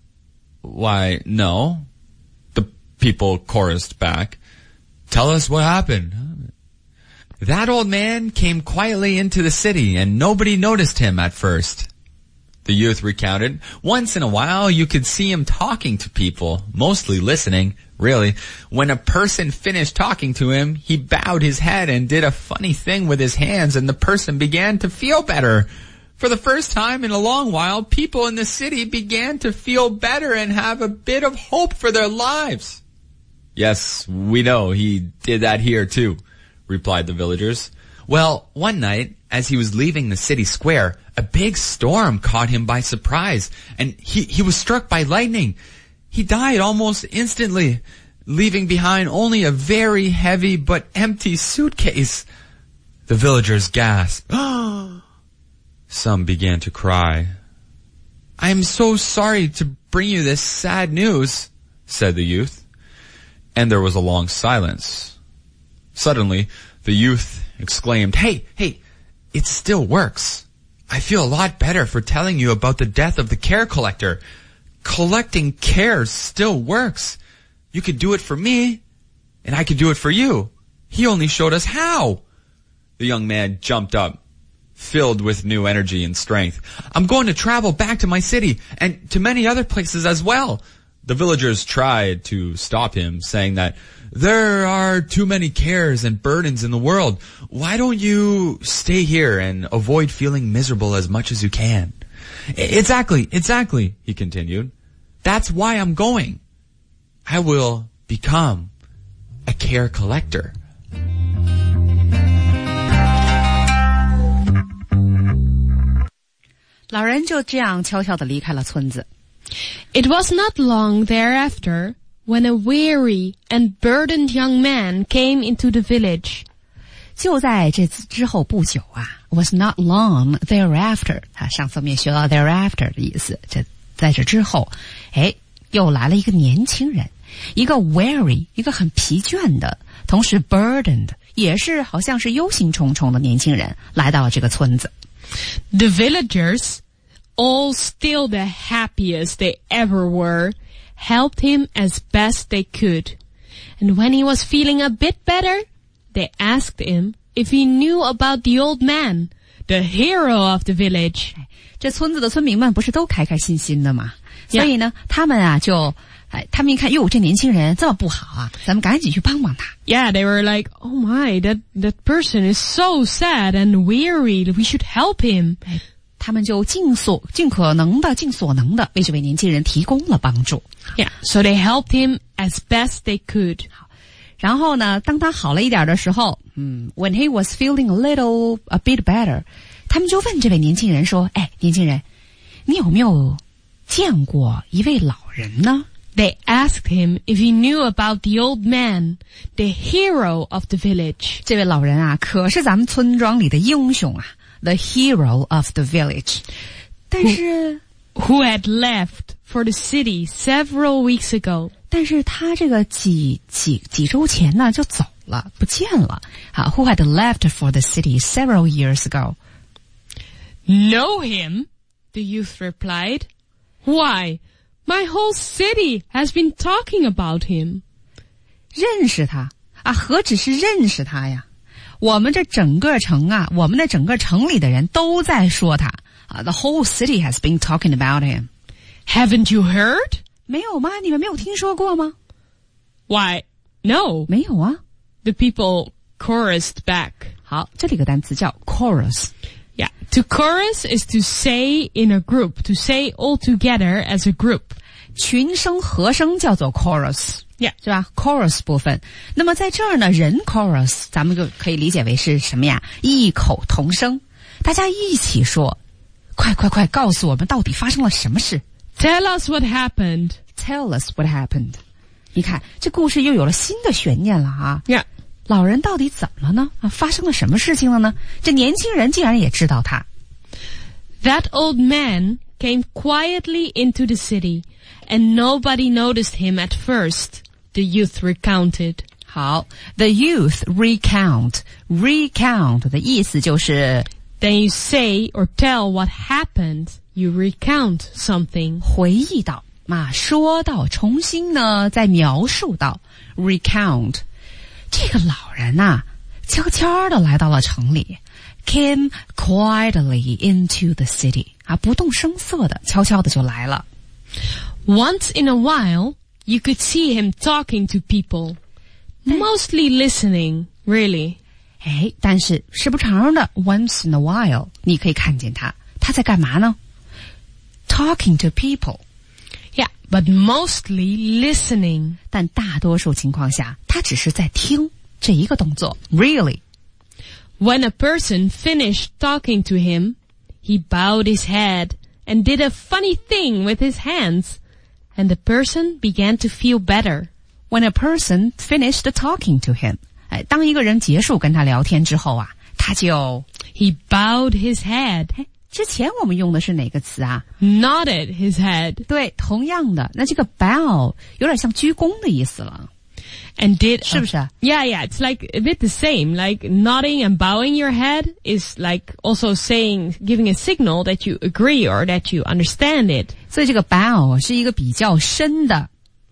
[SPEAKER 3] Why, no. People chorused back. Tell us what happened. That old man came quietly into the city and nobody noticed him at first. The youth recounted. Once in a while you could see him talking to people, mostly listening, really. When a person finished talking to him, he bowed his head and did a funny thing with his hands and the person began to feel better. For the first time in a long while, people in the city began to feel better and have a bit of hope for their lives.Yes, we know he did that here too, replied the villagers.
[SPEAKER 4] Well, one night, as he was leaving the city square, a big storm caught him by surprise, and he was struck by lightning. He died almost instantly, leaving behind only a very heavy but empty suitcase. The villagers gasped. Some began to cry. I am so sorry to bring you this sad news, said the youth. And there was a long silence. Suddenly, the youth exclaimed, Hey, it still works. I feel a lot better for telling you about the death of the care collector. Collecting care still works. You could do it for me, and I could do it for you. He only showed us how. The young man jumped up, filled with new energy and strength. I'm going to travel back to my city, and to many other places as well. The villagers tried to stop him, saying that there are too many cares and burdens in the world. Why don't you stay here and avoid feeling miserable as much as you can? Exactly, he continued. That's why I'm going. I will become a care collector.
[SPEAKER 1] 老人就这样悄悄地离开了村子。
[SPEAKER 2] It was not long thereafter when a weary and burdened young man came into the village.
[SPEAKER 1] 就在这之后不久啊 ，was not long thereafter， 上次我们也学到 thereafter 的意思。在这之后，又来了一个年轻人，一个 weary， 一个很疲倦的，同时 burdened， 也是好像是忧心忡忡的年轻人，来到了这个村子。
[SPEAKER 2] The villagers, all still the happiest they ever were, helped him as best they could. And when he was feeling a bit better, they asked him if he knew about the old man, the hero of the village.
[SPEAKER 1] 这村子的村民们不是都开开心心的吗？所以呢，他们一看，哟，这年轻人这么不好啊，咱们赶紧去帮帮他。
[SPEAKER 2] Yeah, they were like, oh my, that person is so sad and weary. We should help him.
[SPEAKER 1] 他们就尽所能的为这位年轻人提供了帮助。
[SPEAKER 2] Yeah, so they helped him as best they could.
[SPEAKER 1] 然后呢，当他好了一点的时候，when he was feeling a bit better， 他们就问这位年轻人说：“哎，年轻人，你有没有见过一位老人呢？”
[SPEAKER 2] They asked him if he knew about the old man, the hero of the village.
[SPEAKER 1] 这位老人啊，可是咱们村庄里的英雄啊 ，the hero of the village。但是
[SPEAKER 2] who had left for the city several weeks ago.
[SPEAKER 1] 但是他这个几周前呢就走了，不见了。好 ，who had left for the city several years ago.
[SPEAKER 2] Know him? The youth replied. Why? My whole city has been talking about him.
[SPEAKER 1] 认识他啊，何止是认识他呀？我们的整个城里的人都在说他啊。The whole city has been talking about him.
[SPEAKER 2] Haven't you heard?
[SPEAKER 1] 没有吗？你们没有听说过吗？
[SPEAKER 2] Why, no.
[SPEAKER 1] 没有啊。
[SPEAKER 2] The people chorused back.
[SPEAKER 1] 好，这里有个单词叫 chorus。Yeah,
[SPEAKER 2] to chorus is to say in a group, to say all together as a group.
[SPEAKER 1] 群声和声叫做 chorus， 是吧 ？chorus 部分。那么在这儿呢，人 chorus 咱们就可以理解为是什么呀？异口同声，大家一起说，快告诉我们到底发生了什么事
[SPEAKER 2] ？Tell us what happened.
[SPEAKER 1] Tell us what happened. 你看，这故事又有了新的悬念了啊。
[SPEAKER 2] Yeah.
[SPEAKER 1] 老人到底怎么了呢？发生了什么事情了呢？这年轻人竟然也知道他。
[SPEAKER 2] That old man came quietly into the city, and nobody noticed him at first, the youth recounted.
[SPEAKER 1] 好 ，the youth recount 的意思就是
[SPEAKER 2] Then you say or tell what happened, you recount something.
[SPEAKER 1] 回忆到说到，重新呢再描述到 recount。这个老人呐，悄悄地来到了城里 ，came quietly into the city 啊，不动声色的，悄悄的就来了。
[SPEAKER 2] Once in a while, you could see him talking to people, mostly listening, really.
[SPEAKER 1] 但是时不常的 once in a while， 你可以看见他在干嘛呢 ？Talking to people.
[SPEAKER 2] Yeah, but mostly listening.
[SPEAKER 1] 但大多数情况下，他只是在听这一个动作 ，really.
[SPEAKER 2] When a person finished talking to him, he bowed his head and did a funny thing with his hands, and the person began to feel better.
[SPEAKER 1] When a person finished talking to him, 当一个人结束跟他聊天之后啊，他就
[SPEAKER 2] He bowed his head.
[SPEAKER 1] 之前我们用的是哪个词啊？
[SPEAKER 2] Nodded his head.
[SPEAKER 1] 对，同样的，那这个 bow 有点像鞠躬的意思了。
[SPEAKER 2] And did
[SPEAKER 1] 是不是？
[SPEAKER 2] Yeah, it's like a bit the same. Like nodding and bowing your head is like also saying, giving a signal that you agree or that you understand it.
[SPEAKER 1] 所以这个 bow 是一个比较深的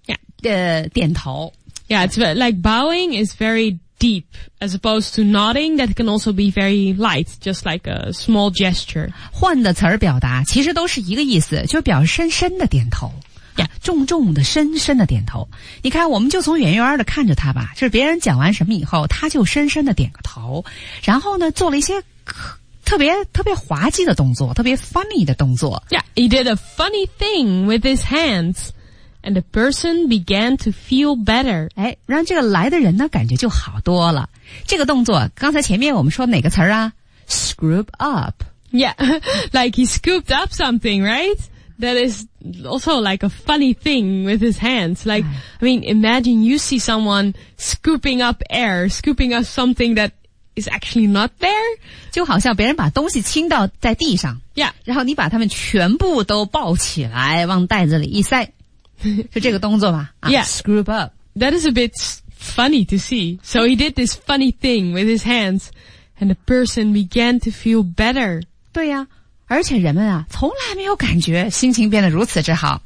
[SPEAKER 2] Yeah.
[SPEAKER 1] 点头。
[SPEAKER 2] Yeah, it's like bowing is very deep as opposed to nodding that can also be very light, just like a small gesture.
[SPEAKER 1] 换的词儿表达其实都是一个意思，就是表示深深的点头。重重的深深的点头。你看，我们就从远远的看着他吧，就是别人讲完什么以后，他就深深的点个头，然后呢做了一些特别滑稽的动作，特别 funny 的动作。
[SPEAKER 2] Yeah, he did a funny thing with his hands, and the person began to feel better.
[SPEAKER 1] 哎，让这个来的人呢感觉就好多了。这个动作，刚才前面我们说哪个词儿啊 ？Scoop up.
[SPEAKER 2] Yeah, like he scooped up something, right? That is also like a funny thing with his hands. Like, I mean, imagine you see someone scooping up air, scooping up something that is actually not there.
[SPEAKER 1] 就好像别人把东西倾倒在地上，
[SPEAKER 2] Yeah.
[SPEAKER 1] 然后你把它们全部都抱起来，往袋子里一塞，就这个动作吧。
[SPEAKER 2] Yeah.
[SPEAKER 1] Scoop up.
[SPEAKER 2] That is a bit funny to see. So he did this funny thing with his hands, and the person began to feel better.
[SPEAKER 1] 对呀。而且人们啊，从来没有感觉心情变得如此之好。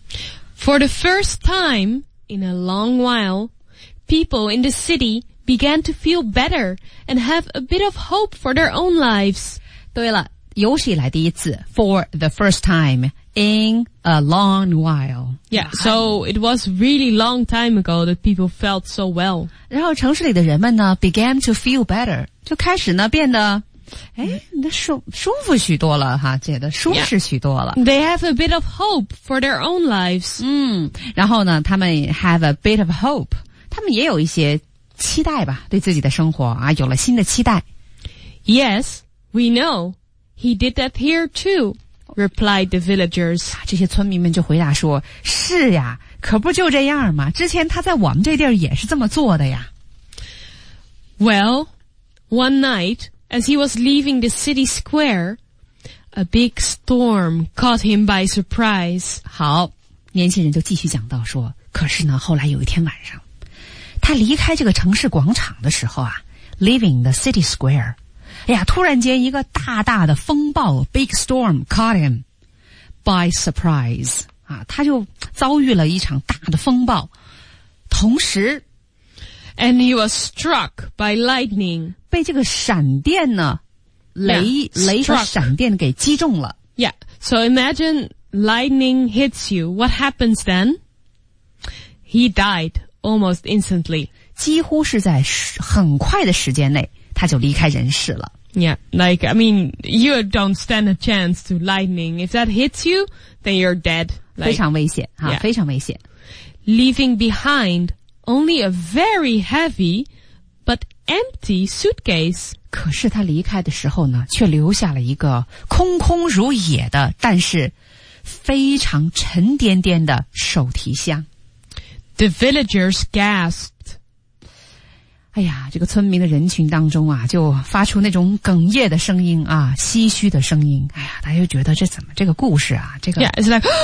[SPEAKER 2] For the first time in a long while, people in the city began to feel better and have a bit of hope for their own lives.
[SPEAKER 1] 对了，有史以来第一次 ，for the first time in a long while.
[SPEAKER 2] Yeah, so it was really long time ago that people felt so well.
[SPEAKER 1] 然后城市里的人们呢 ，began to feel better， 就开始呢变得。哎，那舒服许多了哈，觉得舒适许多了。
[SPEAKER 2] They have a bit of hope for their own lives.
[SPEAKER 1] 然后呢，他们 have a bit of hope， 他们也有一些期待吧，对自己的生活啊，有了新的期待。
[SPEAKER 2] Yes, we know. He did that here too, replied the villagers.
[SPEAKER 1] 这些村民们就回答说：“是呀，可不就这样吗？之前他在我们这地儿也是这么做的呀。”
[SPEAKER 2] Well, one night, as he was leaving the city square, a big storm caught him by surprise.
[SPEAKER 1] 好，年轻人就继续讲到说，可是呢，后来有一天晚上，他离开这个城市广场的时候啊 ，leaving the city square， 哎呀，突然间一个大大的风暴 ，big storm caught him by surprise， 啊，他就遭遇了一场大的风暴，同时
[SPEAKER 2] And he was struck by lightning.
[SPEAKER 1] 被这个闪电呢，雷和闪电给击中了。
[SPEAKER 2] Yeah, so imagine lightning hits you. What happens then? He died almost instantly.
[SPEAKER 1] 几乎是在很快的时间内，他就离开人世了。
[SPEAKER 2] Yeah, like, I mean, you don't stand a chance to lightning. If that hits you, then you're dead.
[SPEAKER 1] 非常危险哈，
[SPEAKER 2] Yeah.
[SPEAKER 1] 非常危险。
[SPEAKER 2] Leaving behind only a very heavy but empty suitcase.
[SPEAKER 1] 可是他离开的时候呢，却留下了一个空空如也的，但是非常沉甸甸的手提箱。
[SPEAKER 2] The villagers gasped.
[SPEAKER 1] 哎呀，这个村民的人群当中啊，就发出那种哽咽的声音啊，唏嘘的声音。哎呀，大家就觉得这怎么这个故事啊，这个
[SPEAKER 2] Yeah, it's like,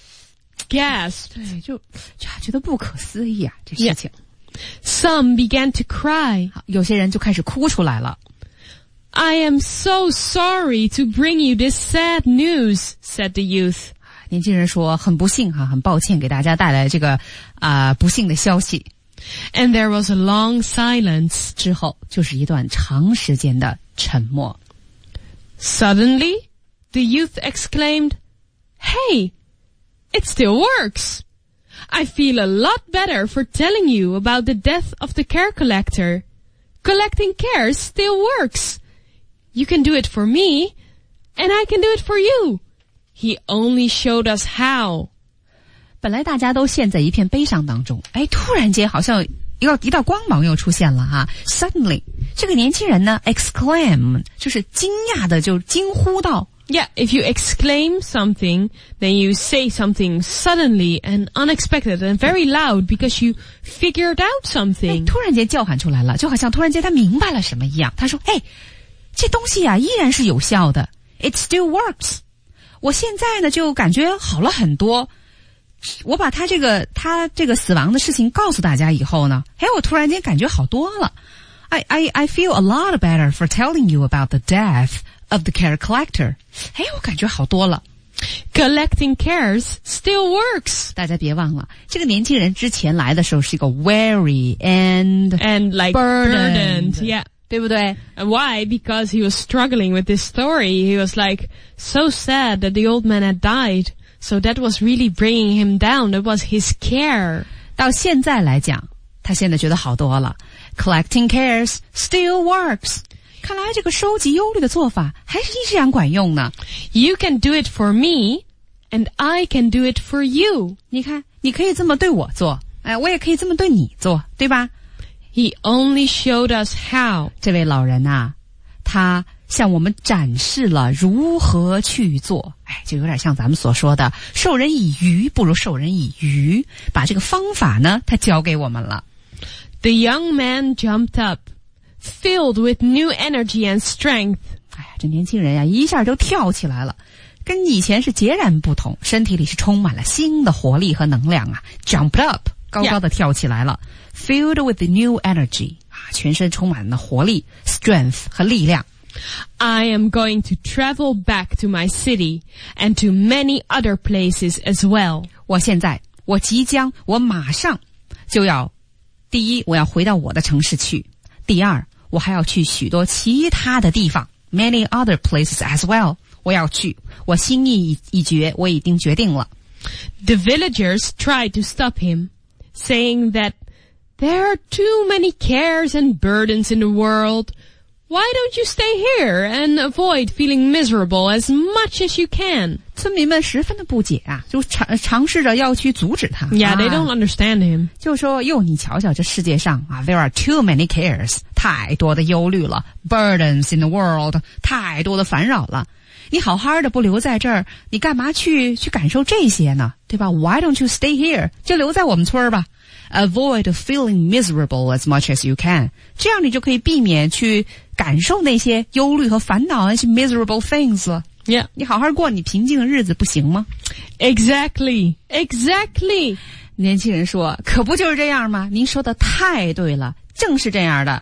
[SPEAKER 2] gasp.
[SPEAKER 1] 对，就觉得不可思议啊，这事情。
[SPEAKER 2] Some began to cry.
[SPEAKER 1] 有些人就开始哭出来了。
[SPEAKER 2] I am so sorry to bring you this sad news, said the youth.
[SPEAKER 1] 年轻人说很不幸哈，很抱歉给大家带来这个不幸的消息。
[SPEAKER 2] And there was a long silence.
[SPEAKER 1] 之后就是一段长时间的沉默。
[SPEAKER 2] Suddenly, the youth exclaimed, Hey, it still works. I feel a lot better for telling you about the death of the care collector. Collecting cares still works. You can do it for me, and I can do it for you. He only showed us how.
[SPEAKER 1] 本来大家都陷在一片悲伤当中，哎，突然间好像一道光芒又出现了哈。Suddenly， 这个年轻人呢 exclaim 就是惊讶的就惊呼道
[SPEAKER 2] Yeah, if you exclaim something, then you say something suddenly and unexpected and very loud because you figured out something.
[SPEAKER 1] 突然间叫喊出来了，就好像突然间他明白了什么一样。他说这东西啊依然是有效的 It still works 我现在呢就感觉好了很多我把他这个死亡的事情告诉大家以后呢我突然间感觉好多了I feel a lot better for telling you about the death of the care collector 我感觉好多了
[SPEAKER 2] Collecting cares still works.
[SPEAKER 1] 大家别忘了这个年轻人之前来的时候是一个 weary and
[SPEAKER 2] like
[SPEAKER 1] burdened
[SPEAKER 2] yeah
[SPEAKER 1] 对不对
[SPEAKER 2] And why? Because he was struggling with this story. He was like so sad that the old man had died. So that was really bringing him down. That was his care.
[SPEAKER 1] 到现在来讲他现在觉得好多了 Collecting cares still works 看来这个收集忧虑的做法还是依然管用呢
[SPEAKER 2] You can do it for me and I can do it for you.
[SPEAKER 1] 你看你可以这么对我做我也可以这么对你做对吧
[SPEAKER 2] He only showed us how.
[SPEAKER 1] 这位老人啊他向我们展示了如何去做就有点像咱们所说的授人以鱼不如授人以渔把这个方法呢他教给我们了
[SPEAKER 2] The young man jumped up, filled with new energy and strength.
[SPEAKER 1] 这年轻人呀一下就跳起来了跟以前是截然不同身体里是充满了新的活力和能量啊 Jumped up 高高的跳起来了 Filled with new energy 全身充满了活力 strength 和力量
[SPEAKER 2] I am going to travel back to my city and to many other places as well.
[SPEAKER 1] 我马上就要第一我要回到我的城市去第二我还要去许多其他的地方 many other places as well 我要去我心意已决我已经决定了
[SPEAKER 2] The villagers tried to stop him, saying that there are too many cares and burdens in the world. Why don't you stay here and avoid feeling miserable as much as you can?
[SPEAKER 1] 村民们十分的不解啊，就尝试着要去阻止他。
[SPEAKER 2] Yeah, they don't understand him.
[SPEAKER 1] 就说你瞧瞧这世界上啊 ，there are too many cares， 太多的忧虑了 ，burdens in the world， 太多的烦扰了。你好好的不留在这儿，你干嘛去感受这些呢？对吧 ？Why don't you stay here？ 就留在我们村儿吧。Avoid feeling miserable as much as you can， 这样你就可以避免去感受那些忧虑和烦恼那些 miserable things 了。
[SPEAKER 2] Yeah，
[SPEAKER 1] 你好好过你平静的日子不行吗
[SPEAKER 2] ？Exactly。
[SPEAKER 1] 年轻人说：“可不就是这样吗？您说的太对了，正是这样的。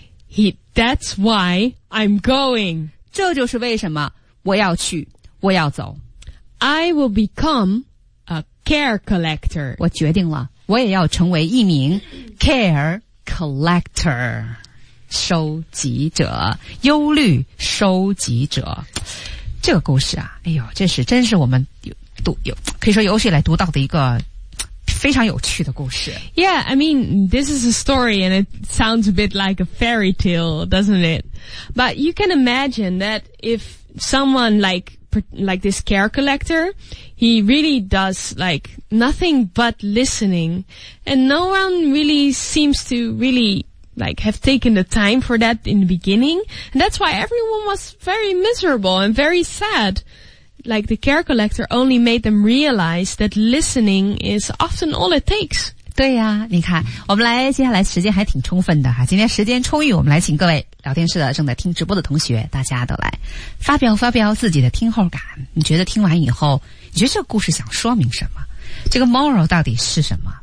[SPEAKER 2] That's why I'm going。
[SPEAKER 1] 这就是为什么我要去，我要走。
[SPEAKER 2] I will become a care collector。
[SPEAKER 1] 我决定了。”我也要成为一名 care collector 收集者忧虑收集者这个故事啊真是我们可以说有史以来读到的一个非常有趣的故事
[SPEAKER 2] Yeah, I mean, this is a story and it sounds a bit like a fairy tale, doesn't it? But you can imagine that if someone like this care collector, he really does like nothing but listening, and no one really seems to really like have taken the time for that in the beginning, and that's why everyone was very miserable and very sad. Like the care collector only made them realize that listening is often all it takes.
[SPEAKER 1] 对呀，你看，我们接下来时间还挺充分的哈。今天时间充裕，我们来请各位聊天室的正在听直播的同学，大家都来发表自己的听后感。你觉得听完以后，你觉得这个故事想说明什么？这个 moral 到底是什么？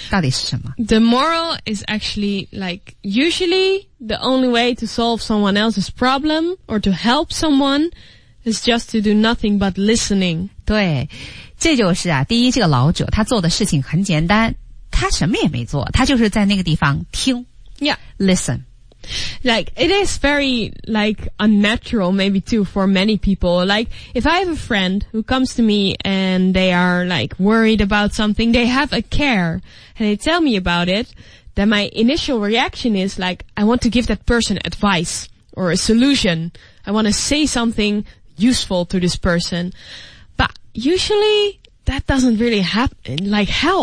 [SPEAKER 2] The moral is actually like usually the only way to solve someone else's problem or to help someone is just to do nothing but listening.
[SPEAKER 1] 对，这就是啊，第一，这个老者他做的事情很简单。他什么也没做，他就是在那个地方听
[SPEAKER 2] Yeah.
[SPEAKER 1] Listen.
[SPEAKER 2] Like, it is very, like, unnatural maybe too for many people. Like, if I have a friend who comes to me and they are, like, worried about something, they have a care, and they tell me about it, then my initial reaction is, like, I want to give that person advice or a solution. I want to say something useful to this person. But usually, that doesn't really help.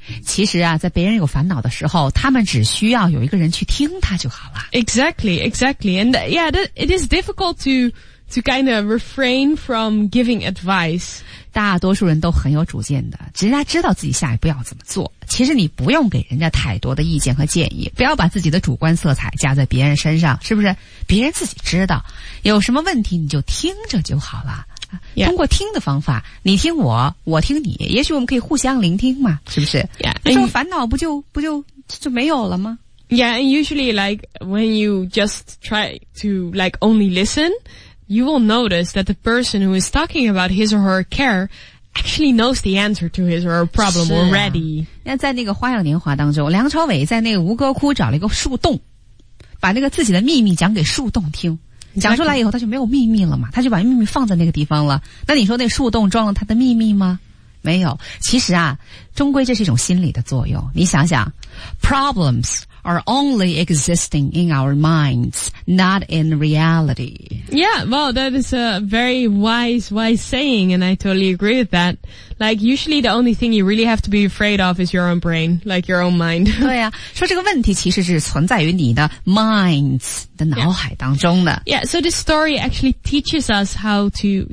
[SPEAKER 1] 其实啊，在别人有烦恼的时候，他们只需要有一个人去听他就好了。
[SPEAKER 2] Exactly. And it is difficult to kind of refrain from giving advice.
[SPEAKER 1] 大多数人都很有主见的，人家知道自己下一步要怎么做。其实你不用给人家太多的意见和建议，不要把自己的主观色彩加在别人身上，是不是？别人自己知道，有什么问题你就听着就好了。
[SPEAKER 2] Yeah.
[SPEAKER 1] 通过听的方法，你听我，我听你，也许我们可以互相聆听嘛，是不是？
[SPEAKER 2] Yeah.
[SPEAKER 1] 那时候烦恼不就没有了吗？
[SPEAKER 2] Yeah, and usually like when you just try to like only listen, you will notice that the person who is talking about his or her care actually knows the answer to his or her problem already.
[SPEAKER 1] 那在那个《花样年华》当中，梁朝伟在那个吴哥窟找了一个树洞，把那个自己的秘密讲给树洞听。讲出来以后他就没有秘密了嘛，他就把秘密放在那个地方了。那你说那树洞装了他的秘密吗？没有。其实啊，终归这是一种心理的作用。你想想 ，problems are only existing in our minds, not in reality.
[SPEAKER 2] Yeah, well, that is a very wise saying, and I totally agree with that. Like, usually the only thing you really have to be afraid of is your own brain, like your own mind.
[SPEAKER 1] 对呀，说这个问题其实是存在于你的 minds 的脑海当中的。
[SPEAKER 2] Yeah, so this story actually teaches us how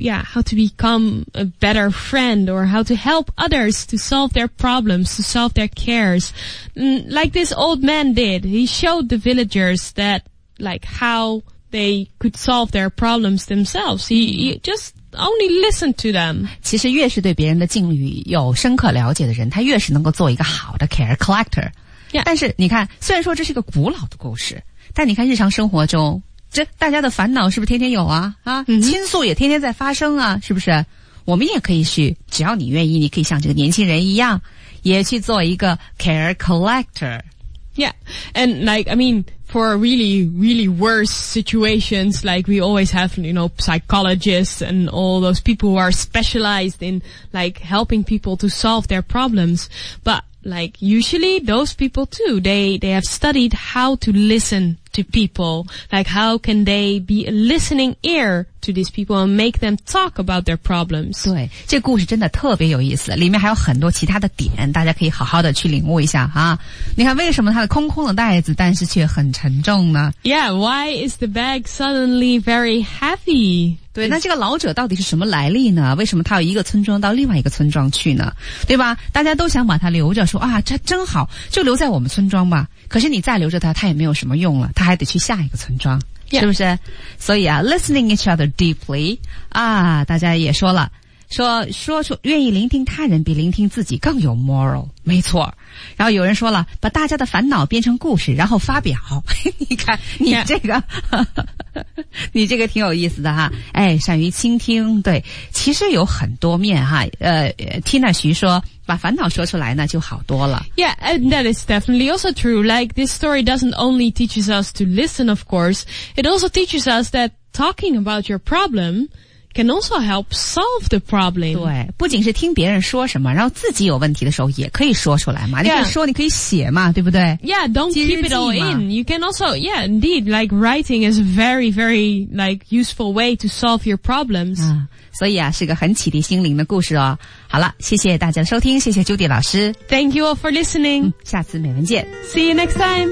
[SPEAKER 2] to become a better friend or how to help others to solve their problems, to solve their cares. Like this old man did. He showed the villagers that, like, how they could solve their problems themselves. He just only listened to them.
[SPEAKER 1] 其实越是对别人的境遇有深刻了解的人，他越是能够做一个好的 care collector.
[SPEAKER 2] Yeah.
[SPEAKER 1] 但是你看，虽然说这是一个古老的故事，但你看日常生活中，这大家的烦恼是不是天天有啊？倾诉也天天在发生啊，是不是？我们也可以去，只要你愿意，你可以像这个年轻人一样，也去做一个 care collector.
[SPEAKER 2] Yeah, and like, I mean, for really, really worse situations, like we always have, psychologists and all those people who are specialized in, like, helping people to solve their problems. But, like, usually those people too, they have studied how to listen to people. Like, how can they be a listening ear to these people and make them talk about their problems?
[SPEAKER 1] 对，这故事真的特别有意思，里面还有很多其他的点，大家可以好好的去领悟一下啊。你看为什么它的空空的袋子，但是却很沉重呢？
[SPEAKER 2] Yeah, why is the bag suddenly very heavy?
[SPEAKER 1] 对，那这个老者到底是什么来历呢？为什么他要一个村庄到另外一个村庄去呢？对吧？大家都想把他留着，说啊，这真好，就留在我们村庄吧。可是你再留着他，他也没有什么用了，他还得去下一个村庄，
[SPEAKER 2] Yeah.
[SPEAKER 1] 是不是？所以啊 ，listening each other deeply 啊，大家也说了，说出愿意聆听他人比聆听自己更有 moral， 没错。然后有人说了，把大家的烦恼编成故事，然后发表。你看你这个，你这个挺有意思的哈。哎，善于倾听，对，其实有很多面哈。Tina 徐说，把烦恼说出来呢，就好多了。
[SPEAKER 2] Yeah, and that is definitely also true. Like, this story doesn't only teaches us to listen, of course. It also teaches us that talking about your problem can also help solve the problem.
[SPEAKER 1] 对，不仅是听别人说什么，然后自己有问题的时候也可以说出来嘛。你可以说，你可以写嘛，对不对？
[SPEAKER 2] Yeah, don't keep it all in. You can also, yeah, indeed, like, writing is a very, very, like, useful way to solve your problems.
[SPEAKER 1] 啊，所以啊，是个很启迪心灵的故事哦。好了，谢谢大家的收听，谢谢 Judy 老师。
[SPEAKER 2] Thank you all for listening.
[SPEAKER 1] 下次美文见。
[SPEAKER 2] See you next time.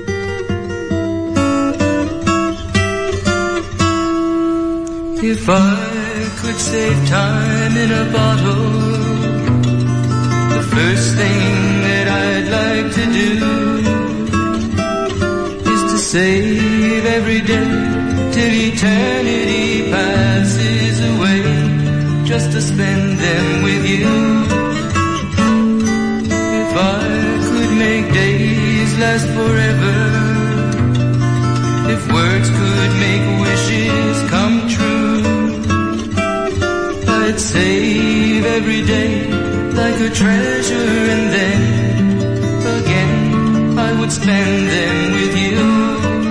[SPEAKER 5] If I could save time in a bottle, the first thing that I'd like to do is to save every day till eternity passes away, just to spend them with you. If I could make days last forever, if words could make wishes come true, I'd save every day like a treasure, and then again I would spend them with you.